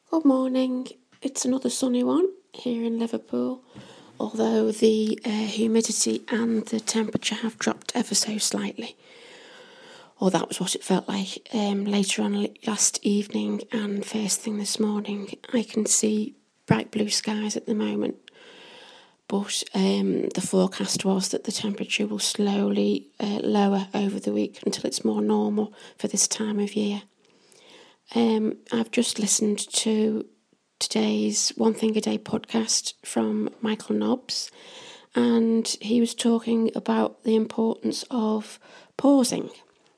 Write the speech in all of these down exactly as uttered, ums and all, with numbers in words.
Good morning. It's another sunny one here in Liverpool, although the uh, humidity and the temperature have dropped ever so slightly. Or that was what it felt like um, later on last evening and first thing this morning. I can see bright blue skies at the moment, but um, the forecast was that the temperature will slowly uh, lower over the week until it's more normal for this time of year. Um, I've just listened to today's One Thing a Day podcast from Michael Nobbs, and he was talking about the importance of pausing.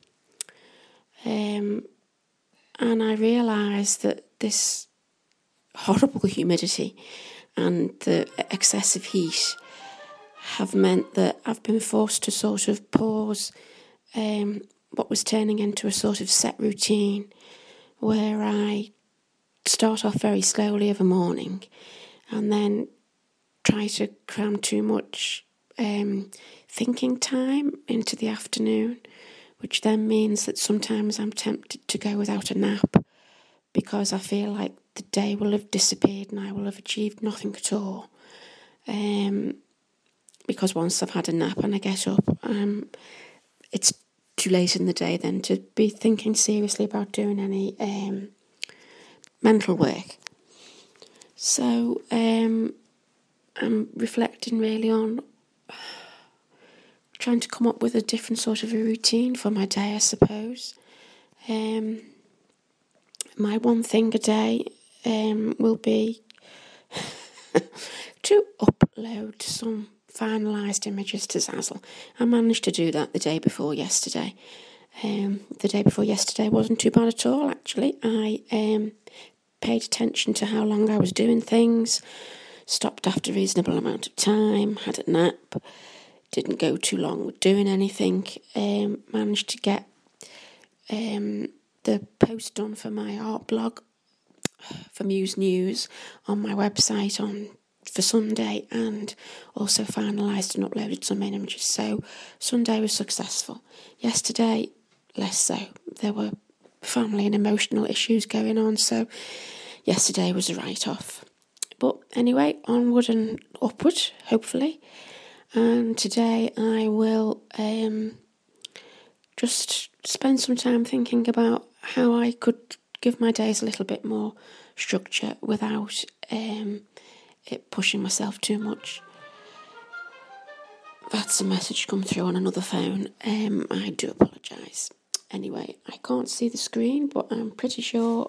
Um, and I realised that this horrible humidity and the excessive heat have meant that I've been forced to sort of pause um, what was turning into a sort of set routine where I start off very slowly of a morning and then try to cram too much um, thinking time into the afternoon, which then means that sometimes I'm tempted to go without a nap because I feel like the day will have disappeared and I will have achieved nothing at all. Um, because once I've had a nap and I get up, um, it's too late in the day then to be thinking seriously about doing any um, mental work. So um, I'm reflecting really on trying to come up with a different sort of a routine for my day, I suppose. Um, my one thing a day um, will be to upload some finalised images to Zazzle. I managed to do that the day before yesterday. Um, the day before yesterday wasn't too bad at all, actually. I um, paid attention to how long I was doing things, stopped after a reasonable amount of time, had a nap, didn't go too long with doing anything, um, managed to get um, the post done for my art blog for Muse News on my website on for Sunday, and also finalised and uploaded some images. So Sunday was successful. Yesterday, less so. There were family and emotional issues going on, so yesterday was a write-off. But anyway, onward and upward, hopefully. And today I will um, just spend some time thinking about how I could give my days a little bit more structure without um, it pushing myself too much. That's a message come through on another phone. Um, I do apologise. Anyway, I can't see the screen, but I'm pretty sure